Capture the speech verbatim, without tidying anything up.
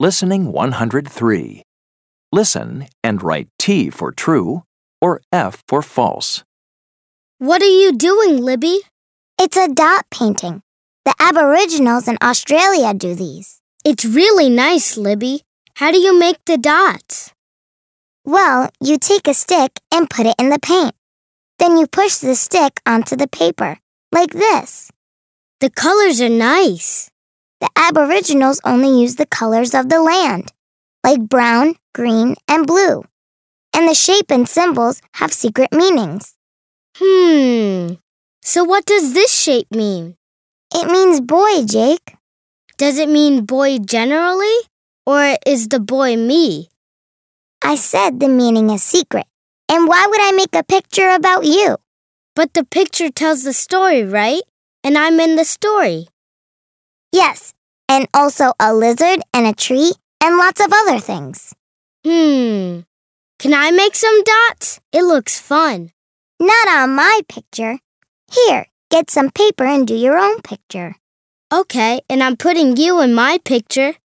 Listening one hundred three. Listen and write T for true or F for false. What are you doing, Libby? It's a dot painting. The Aboriginals in Australia do these. It's really nice, Libby. How do you make the dots? Well, you take a stick and put it in the paint. Then you push the stick onto the paper, like this. The colors are nice. The Aboriginals only use the colors of the land, like brown, green, and blue. And the shape and symbols have secret meanings. Hmm. So what does this shape mean? It means boy, Jake. Does it mean boy generally? Or is the boy me? I said the meaning is secret. And why would I make a picture about you? But the picture tells the story, right? And I'm in the story. Yes, and also a lizard and a tree and lots of other things. Hmm. Can I make some dots? It looks fun. Not on my picture. Here, get some paper and do your own picture. Okay, and I'm putting you in my picture.